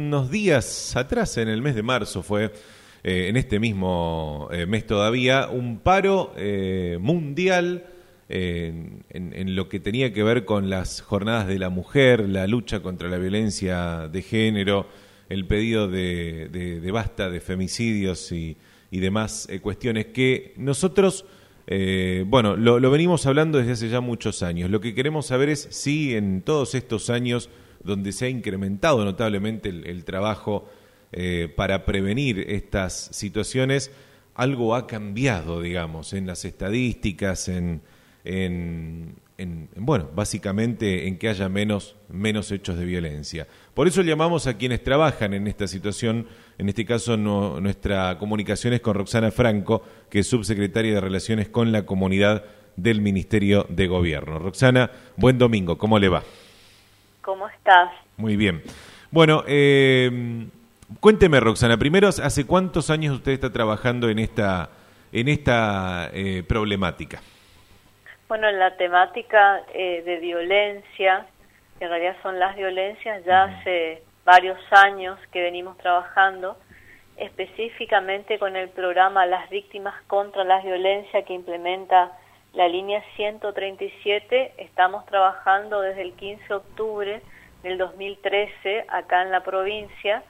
unos días atrás, en el mes de marzo fue, en este mismo mes todavía, un paro mundial en lo que tenía que ver con las jornadas de la mujer, la lucha contra la violencia de género, el pedido de basta de femicidios y demás cuestiones que nosotros, lo venimos hablando desde hace ya muchos años. Lo que queremos saber es si en todos estos años donde se ha incrementado notablemente el trabajo para prevenir estas situaciones, algo ha cambiado, digamos, en las estadísticas, básicamente en que haya menos hechos de violencia. Por eso llamamos a quienes trabajan en esta situación, en este caso nuestra comunicación es con Roxana Franco, que es subsecretaria de Relaciones con la Comunidad del Ministerio de Gobierno. Roxana, buen domingo, ¿cómo le va? ¿Cómo estás? Muy bien. Bueno, cuénteme, Roxana, primero, ¿hace cuántos años usted está trabajando en esta problemática? Bueno, en la temática de violencia, que en realidad son las violencias, ya hace varios años que venimos trabajando, específicamente con el programa Las Víctimas contra la Violencia que implementa la línea 137. Estamos trabajando desde el 15 de octubre del 2013 acá en la provincia,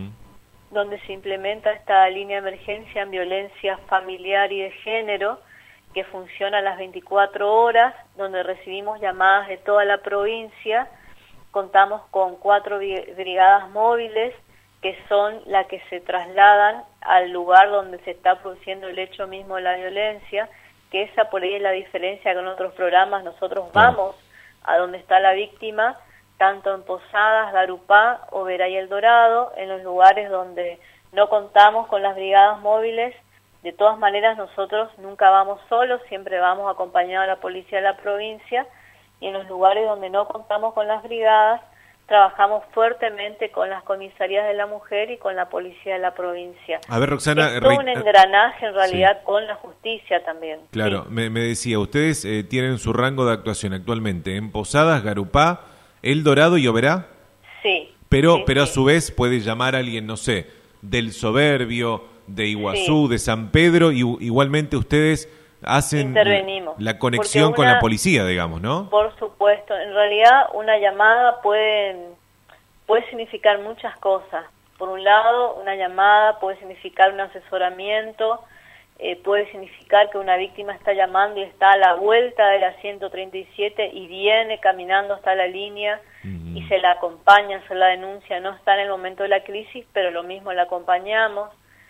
donde se implementa esta línea de emergencia en violencia familiar y de género, que funciona a las 24 horas, donde recibimos llamadas de toda la provincia. Contamos con 4 brigadas móviles, que son las que se trasladan al lugar donde se está produciendo el hecho mismo de la violencia, que esa por ahí es la diferencia con otros programas. Nosotros vamos a donde está la víctima, tanto en Posadas, Garupá, Oberá y El Dorado, en los lugares donde no contamos con las brigadas móviles. De todas maneras, nosotros nunca vamos solos, siempre vamos acompañados de la policía de la provincia, y en los lugares donde no contamos con las brigadas, trabajamos fuertemente con las comisarías de la mujer y con la policía de la provincia. A ver, Roxana, es todo un engranaje en realidad con la justicia también. Claro, sí. me decía, ustedes tienen su rango de actuación actualmente en Posadas, Garupá, El Dorado y Oberá. Sí. Pero sí. a su vez puede llamar a alguien, no sé, del Soberbio, de Iguazú, de San Pedro, y igualmente ustedes hacen la conexión con la policía, digamos, ¿no? Por supuesto, en realidad una llamada puede significar muchas cosas. Por un lado, una llamada puede significar un asesoramiento, puede significar que una víctima está llamando y está a la vuelta de la 137 y viene caminando hasta la línea y se la acompaña, se la denuncia, no está en el momento de la crisis, pero lo mismo la acompañamos.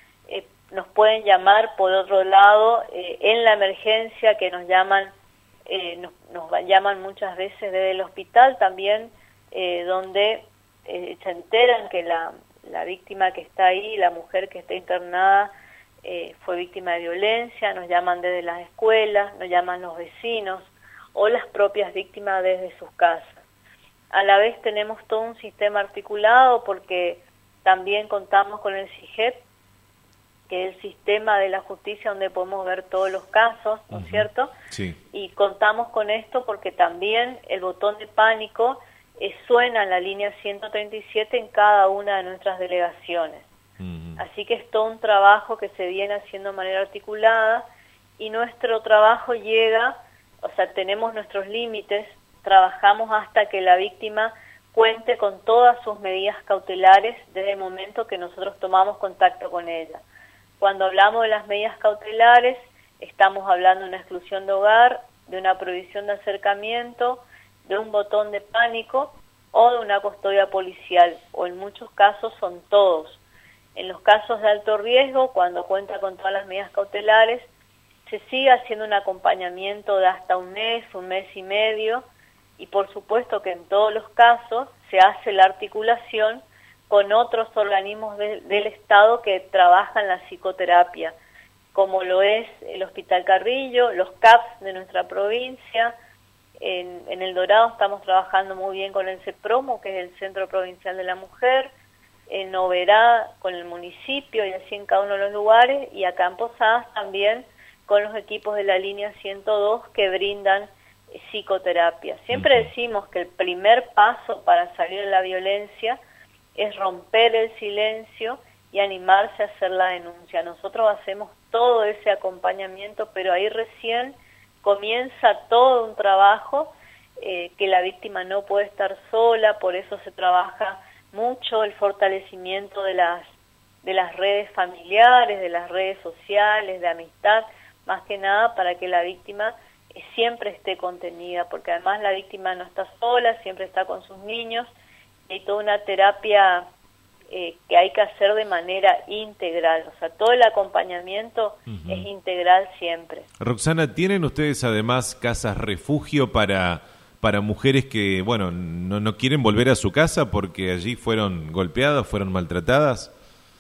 Nos pueden llamar por otro lado en la emergencia, que nos llaman muchas veces desde el hospital también, donde se enteran que la víctima que está ahí, la mujer que está internada, fue víctima de violencia. Nos llaman desde las escuelas, nos llaman los vecinos o las propias víctimas desde sus casas. A la vez tenemos todo un sistema articulado, porque también contamos con el SIGEP, que es el sistema de la justicia donde podemos ver todos los casos, ¿no es cierto? Sí. Y contamos con esto porque también el botón de pánico suena en la línea 137 en cada una de nuestras delegaciones. Así que es todo un trabajo que se viene haciendo de manera articulada, y nuestro trabajo llega, tenemos nuestros límites, trabajamos hasta que la víctima cuente con todas sus medidas cautelares desde el momento que nosotros tomamos contacto con ella. Cuando hablamos de las medidas cautelares, estamos hablando de una exclusión de hogar, de una prohibición de acercamiento, de un botón de pánico o de una custodia policial, o en muchos casos son todos. En los casos de alto riesgo, cuando cuenta con todas las medidas cautelares, se sigue haciendo un acompañamiento de hasta un mes y medio, y por supuesto que en todos los casos se hace la articulación con otros organismos del Estado que trabajan la psicoterapia, como lo es el Hospital Carrillo, los CAPS de nuestra provincia. En El Dorado estamos trabajando muy bien con el CEPROMO, que es el Centro Provincial de la Mujer, en Oberá con el municipio, y así en cada uno de los lugares, y acá en Posadas también con los equipos de la línea 102 que brindan psicoterapia. Siempre decimos que el primer paso para salir de la violencia es romper el silencio y animarse a hacer la denuncia. Nosotros hacemos todo ese acompañamiento, pero ahí recién comienza todo un trabajo que la víctima no puede estar sola, por eso se trabaja mucho el fortalecimiento de las redes familiares, de las redes sociales, de amistad, más que nada para que la víctima siempre esté contenida, porque además la víctima no está sola, siempre está con sus niños, y hay toda una terapia que hay que hacer de manera integral, o sea, todo el acompañamiento es integral siempre. Roxana, ¿tienen ustedes además casas refugio para mujeres que, bueno, no quieren volver a su casa porque allí fueron golpeadas, fueron maltratadas?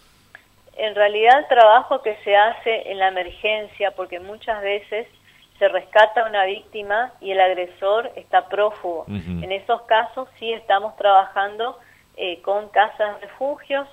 En realidad el trabajo que se hace en la emergencia, porque muchas veces se rescata a una víctima y el agresor está prófugo. En esos casos sí estamos trabajando con casas refugios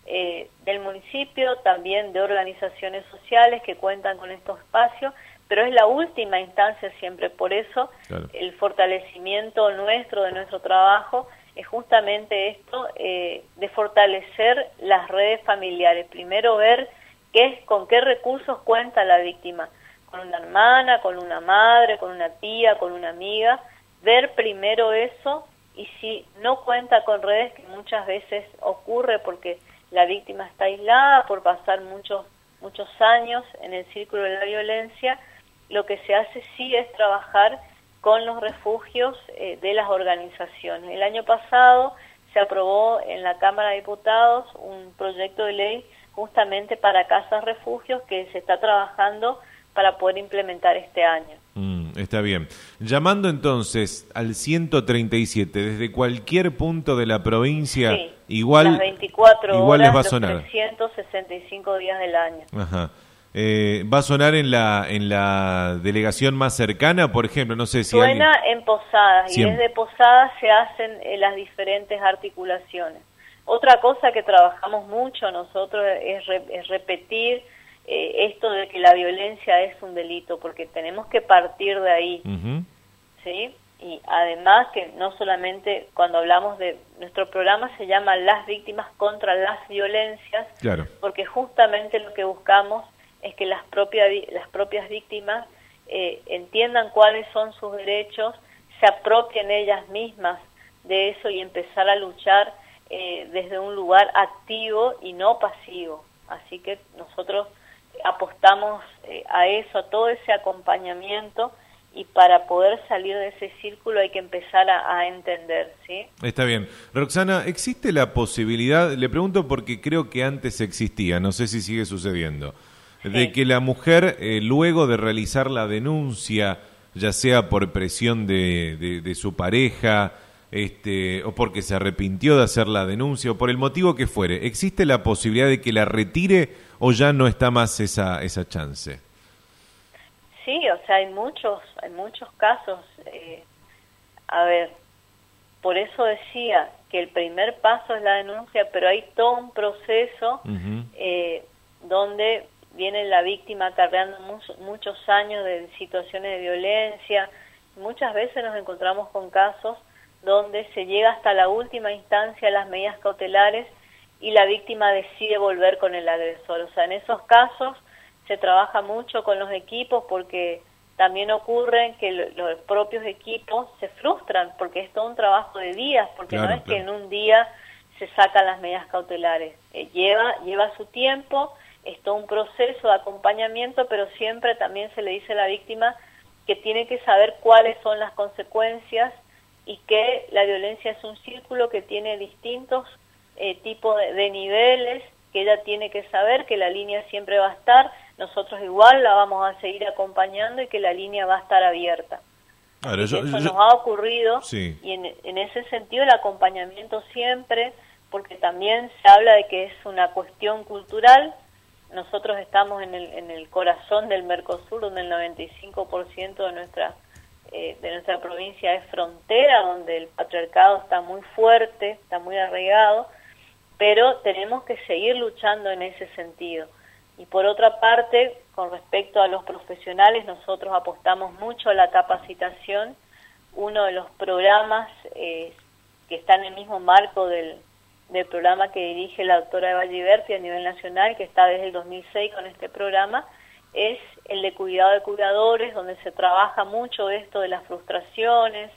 del municipio, también de organizaciones sociales que cuentan con estos espacios, pero es la última instancia siempre. Por eso el fortalecimiento nuestro, de nuestro trabajo, es justamente esto, de fortalecer las redes familiares. Primero ver con qué recursos cuenta la víctima, con una hermana, con una madre, con una tía, con una amiga, ver primero eso, y si no cuenta con redes, que muchas veces ocurre porque la víctima está aislada por pasar muchos años en el círculo de la violencia, lo que se hace sí es trabajar con los refugios de las organizaciones. El año pasado se aprobó en la Cámara de Diputados un proyecto de ley justamente para casas refugios que se está trabajando para poder implementar este año. Está bien. Llamando entonces al 137 desde cualquier punto de la provincia, sí, igual, las 24 igual horas, les va a sonar. los 365 días del año. Ajá. ¿Va a sonar en la delegación más cercana, por ejemplo? No sé si suena en Posadas, y Siempre. desde Posadas se hacen las diferentes articulaciones. Otra cosa que trabajamos mucho nosotros es repetir esto de que la violencia es un delito, porque tenemos que partir de ahí, ¿sí? Y además que no solamente cuando hablamos de nuestro programa se llama Las Víctimas contra las Violencias, claro, porque justamente lo que buscamos es que las propias víctimas entiendan cuáles son sus derechos, se apropien ellas mismas de eso y empezar a luchar desde un lugar activo y no pasivo. Así que nosotros apostamos a eso, a todo ese acompañamiento, y para poder salir de ese círculo hay que empezar a entender, ¿sí? Está bien. Roxana, ¿existe la posibilidad, le pregunto porque creo que antes existía, no sé si sigue sucediendo, de que la mujer, luego de realizar la denuncia, ya sea por presión de su pareja, o porque se arrepintió de hacer la denuncia, o por el motivo que fuere, ¿existe la posibilidad de que la retire o ya no está más esa chance? Sí, o sea, hay muchos casos. A ver, por eso decía que el primer paso es la denuncia, pero hay todo un proceso donde viene la víctima acarreando muchos años de situaciones de violencia. Muchas veces nos encontramos con casos donde se llega hasta la última instancia, las medidas cautelares, y la víctima decide volver con el agresor. O sea, en esos casos se trabaja mucho con los equipos, porque también ocurre que los propios equipos se frustran, porque es todo un trabajo de días, porque no es que en un día se sacan las medidas cautelares. Lleva su tiempo, es todo un proceso de acompañamiento, pero siempre también se le dice a la víctima que tiene que saber cuáles son las consecuencias, y que la violencia es un círculo que tiene distintos tipos de niveles, que ella tiene que saber que la línea siempre va a estar, nosotros igual la vamos a seguir acompañando, y que la línea va a estar abierta. Claro, eso nos ha ocurrido, sí. Y en ese sentido el acompañamiento siempre, porque también se habla de que es una cuestión cultural. Nosotros estamos en el corazón del Mercosur, donde el 95% de nuestra provincia es frontera, donde el patriarcado está muy fuerte, está muy arraigado, pero tenemos que seguir luchando en ese sentido. Y por otra parte, con respecto a los profesionales, nosotros apostamos mucho a la capacitación. Uno de los programas que está en el mismo marco del del programa que dirige la doctora Eva Giberti a nivel nacional, que está desde el 2006 con este programa, es el de cuidado de cuidadores, donde se trabaja mucho esto de las frustraciones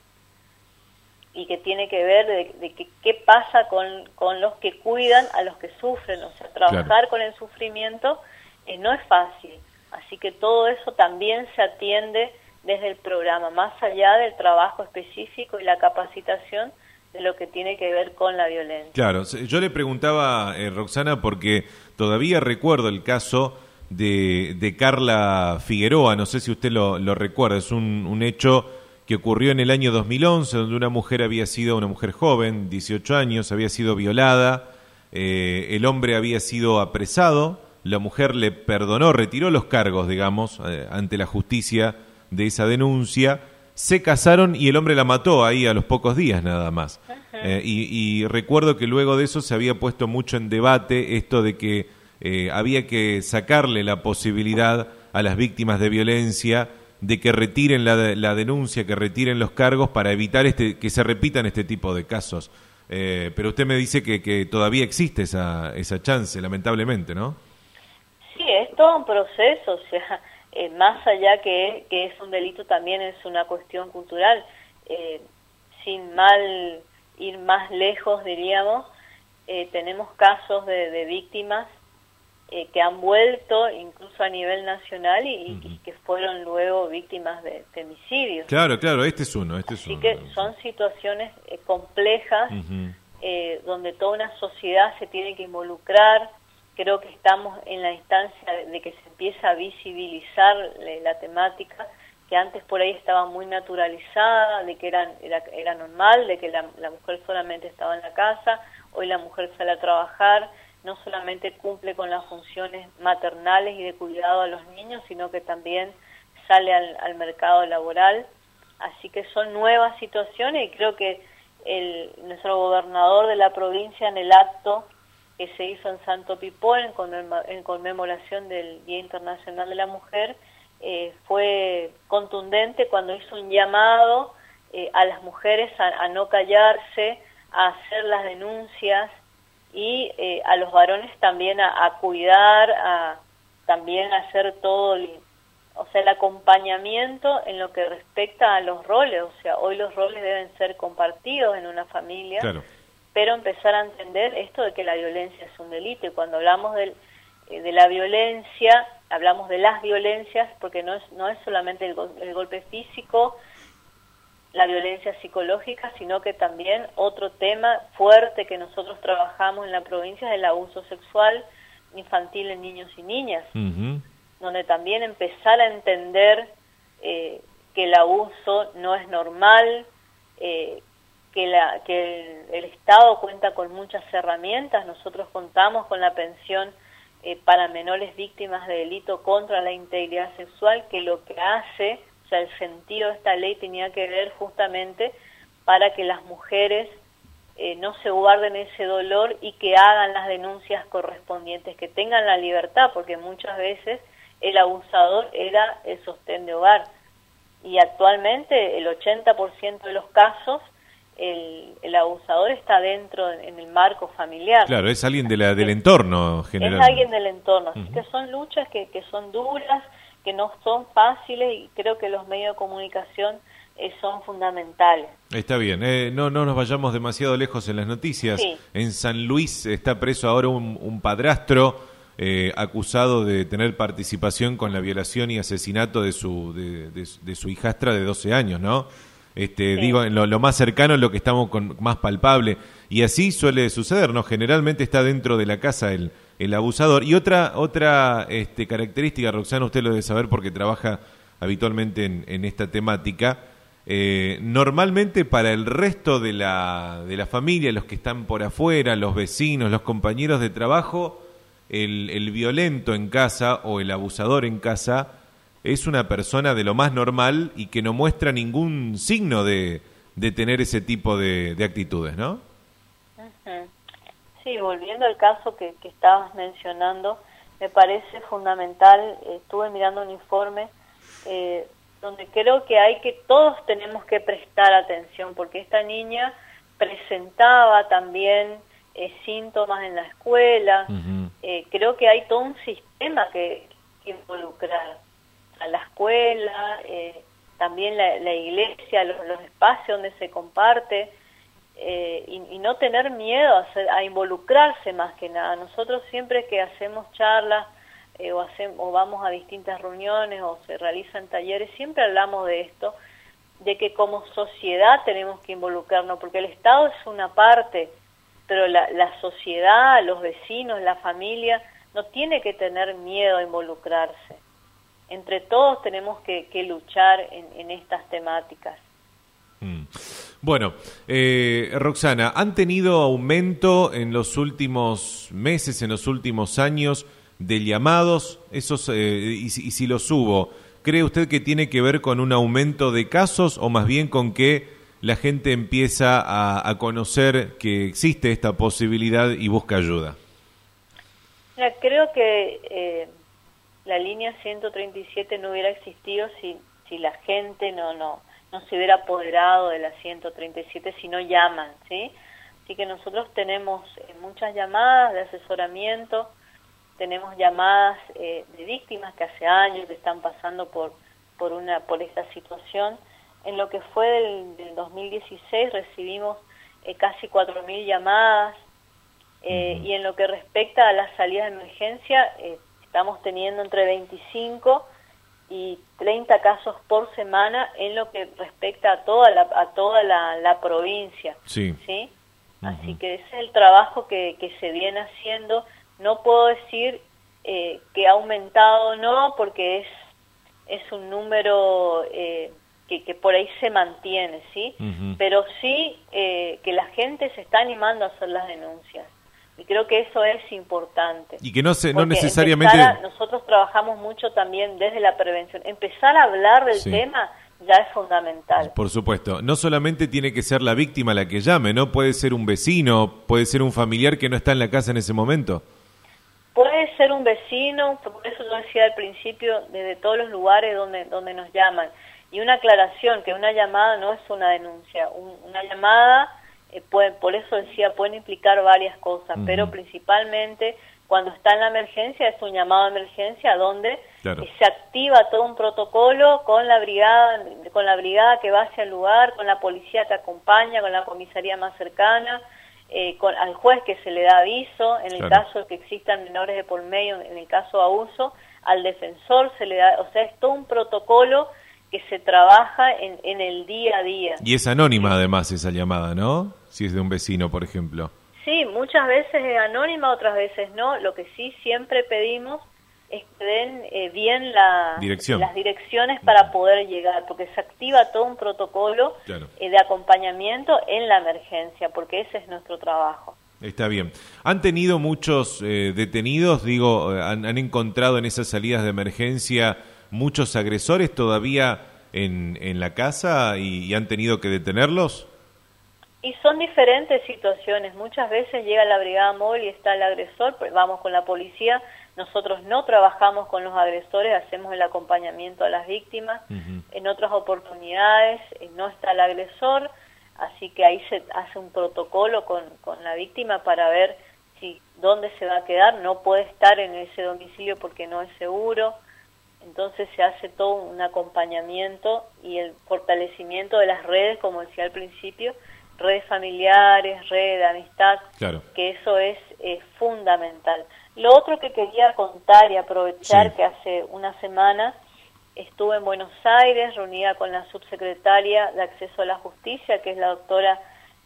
y que tiene que ver de qué pasa con los que cuidan a los que sufren. O sea, trabajar con el sufrimiento no es fácil. Así que todo eso también se atiende desde el programa, más allá del trabajo específico y la capacitación de lo que tiene que ver con la violencia. Claro, yo le preguntaba, Roxana, porque todavía recuerdo el caso de Carla Figueroa, no sé si usted lo recuerda, es un hecho que ocurrió en el año 2011, donde una mujer joven, 18 años, había sido violada, el hombre había sido apresado, la mujer le perdonó, retiró los cargos, digamos, ante la justicia de esa denuncia, se casaron y el hombre la mató ahí a los pocos días nada más. Y recuerdo que luego de eso se había puesto mucho en debate esto de que había que sacarle la posibilidad a las víctimas de violencia de que retiren la denuncia, que retiren los cargos para evitar que se repitan este tipo de casos. Pero usted me dice que todavía existe esa chance, lamentablemente, ¿no? Sí, es todo un proceso, o sea, más allá que es un delito, también es una cuestión cultural. Sin ir más lejos, diríamos, tenemos casos de víctimas que han vuelto incluso a nivel nacional y que fueron luego víctimas de femicidios. Claro, este es uno. Así que son situaciones complejas donde toda una sociedad se tiene que involucrar. Creo que estamos en la instancia de que se empieza a visibilizar la temática, que antes por ahí estaba muy naturalizada, de que era normal, de que la mujer solamente estaba en la casa. Hoy la mujer sale a trabajar, no solamente cumple con las funciones maternales y de cuidado a los niños, sino que también sale al mercado laboral. Así que son nuevas situaciones y creo que nuestro gobernador de la provincia, en el acto que se hizo en Santo Pipón en conmemoración del Día Internacional de la Mujer, fue contundente cuando hizo un llamado a las mujeres a no callarse, a hacer las denuncias y a los varones también a cuidar, también a hacer todo el acompañamiento en lo que respecta a los roles. O sea, hoy los roles deben ser compartidos en una familia. Claro. Pero empezar a entender esto de que la violencia es un delito, y cuando hablamos de la violencia, hablamos de las violencias, porque no es solamente el golpe físico, la violencia psicológica, sino que también otro tema fuerte que nosotros trabajamos en la provincia es el abuso sexual infantil en niños y niñas, donde también empezar a entender que el abuso no es normal, que el Estado cuenta con muchas herramientas. Nosotros contamos con la pensión para menores víctimas de delito contra la integridad sexual, que lo que hace, o sea, el sentido de esta ley tenía que ver justamente para que las mujeres no se guarden ese dolor y que hagan las denuncias correspondientes, que tengan la libertad, porque muchas veces el abusador era el sostén de hogar. Y actualmente el 80% de los casos el abusador está dentro en el marco familiar. Claro, es alguien del entorno general. Es alguien del entorno, así que son luchas que son duras, que no son fáciles, y creo que los medios de comunicación son fundamentales. Está bien, no nos vayamos demasiado lejos en las noticias. Sí. En San Luis está preso ahora un padrastro acusado de tener participación con la violación y asesinato de su hijastra de 12 años, ¿no? Sí. Digo, en lo más cercano, lo que estamos más palpable, y así suele suceder, ¿no? Generalmente está dentro de la casa el abusador. Y otra característica, Roxana, usted lo debe saber porque trabaja habitualmente en esta temática. Normalmente para el resto de la familia, los que están por afuera, los vecinos, los compañeros de trabajo, el violento en casa o el abusador en casa es una persona de lo más normal y que no muestra ningún signo de tener ese tipo de actitudes, ¿no? Uh-huh. Sí, volviendo al caso que estabas mencionando, me parece fundamental. Estuve mirando un informe donde creo que todos tenemos que prestar atención, porque esta niña presentaba también síntomas en la escuela. Creo que hay todo un sistema que involucrar a la escuela, también la iglesia, los espacios donde se comparte, y no tener miedo a involucrarse más que nada. Nosotros siempre que hacemos charlas o vamos a distintas reuniones o se realizan talleres, siempre hablamos de esto, de que como sociedad tenemos que involucrarnos, porque el Estado es una parte, pero la sociedad, los vecinos, la familia, no tiene que tener miedo a involucrarse. Entre todos tenemos que luchar en estas temáticas. Bueno, Roxana, ¿han tenido aumento en los últimos meses, en los últimos años de llamados? Esos, y si los hubo, ¿cree usted que tiene que ver con un aumento de casos o más bien con que la gente empieza a conocer que existe esta posibilidad y busca ayuda? Mira, creo que la línea 137 no hubiera existido si la gente no se hubiera apoderado de la 137, si no llaman, ¿sí? Así que nosotros tenemos muchas llamadas de asesoramiento, tenemos llamadas de víctimas que hace años que están pasando por esta situación. En lo que fue del 2016 recibimos casi 4.000 llamadas, y en lo que respecta a las salidas de emergencia, estamos teniendo entre 25 y 30 casos por semana en lo que respecta a toda la provincia. Sí. ¿Sí? Así que ese es el trabajo que se viene haciendo. No puedo decir que ha aumentado o no, porque es un número que por ahí se mantiene, ¿sí? Pero sí que la gente se está animando a hacer las denuncias. Y creo que eso es importante. Y que no necesariamente... Nosotros trabajamos mucho también desde la prevención. Empezar a hablar del tema ya es fundamental. Por supuesto. No solamente tiene que ser la víctima la que llame, ¿no? Puede ser un vecino, puede ser un familiar que no está en la casa en ese momento. Puede ser un vecino, por eso yo decía al principio, desde todos los lugares donde nos llaman. Y una aclaración, que una llamada no es una denuncia. Una llamada... por eso decía, pueden implicar varias cosas, pero principalmente cuando está en la emergencia es un llamado de emergencia donde se activa todo un protocolo con la brigada que va hacia el lugar, con la policía que acompaña, con la comisaría más cercana, al juez que se le da aviso, en el caso de que existan menores de por medio, en el caso de abuso, al defensor se le da, o sea, es todo un protocolo que se trabaja en el día a día. Y es anónima además esa llamada, ¿no? Si es de un vecino, por ejemplo. Sí, muchas veces es anónima, otras veces no. Lo que sí siempre pedimos es que den bien las direcciones para poder llegar, porque se activa todo un protocolo de acompañamiento en la emergencia, porque ese es nuestro trabajo. Está bien. ¿Han tenido muchos detenidos? Digo, ¿han encontrado en esas salidas de emergencia muchos agresores todavía en la casa y han tenido que detenerlos? Y son diferentes situaciones. Muchas veces llega la brigada móvil y está el agresor, pues vamos con la policía. Nosotros no trabajamos con los agresores, hacemos el acompañamiento a las víctimas. En otras oportunidades no está el agresor, así que ahí se hace un protocolo con la víctima para ver dónde se va a quedar. No puede estar en ese domicilio porque no es seguro. Entonces se hace todo un acompañamiento y el fortalecimiento de las redes, como decía al principio, redes familiares, redes de amistad, que eso es fundamental. Lo otro que quería contar y aprovechar, que hace una semana estuve en Buenos Aires reunida con la subsecretaria de Acceso a la Justicia, que es la doctora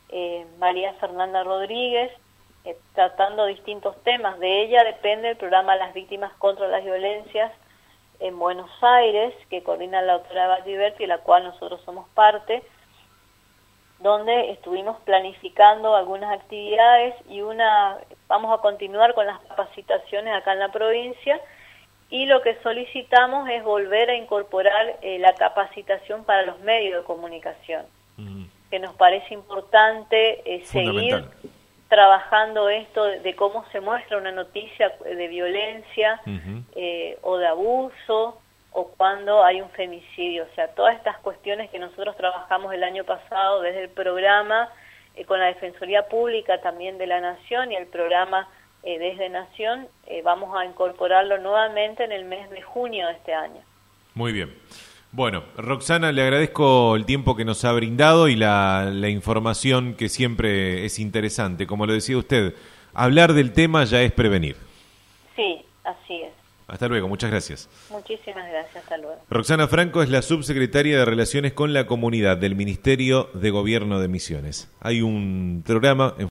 María Fernanda Rodríguez, tratando distintos temas. De ella depende el programa Las Víctimas contra las Violencias en Buenos Aires, que coordina la doctora Valdiberti, de la cual nosotros somos parte, donde estuvimos planificando algunas actividades y vamos a continuar con las capacitaciones acá en la provincia, y lo que solicitamos es volver a incorporar la capacitación para los medios de comunicación, que nos parece importante seguir trabajando esto de cómo se muestra una noticia de violencia o de abuso, o cuando hay un femicidio. O sea, todas estas cuestiones que nosotros trabajamos el año pasado desde el programa, con la Defensoría Pública también de la Nación y el programa Desde Nación, vamos a incorporarlo nuevamente en el mes de junio de este año. Muy bien. Bueno, Roxana, le agradezco el tiempo que nos ha brindado y la información que siempre es interesante. Como lo decía usted, hablar del tema ya es prevenir. Sí, así es. Hasta luego, muchas gracias. Muchísimas gracias, hasta luego. Roxana Franco es la subsecretaria de Relaciones con la Comunidad del Ministerio de Gobierno de Misiones. Hay un programa en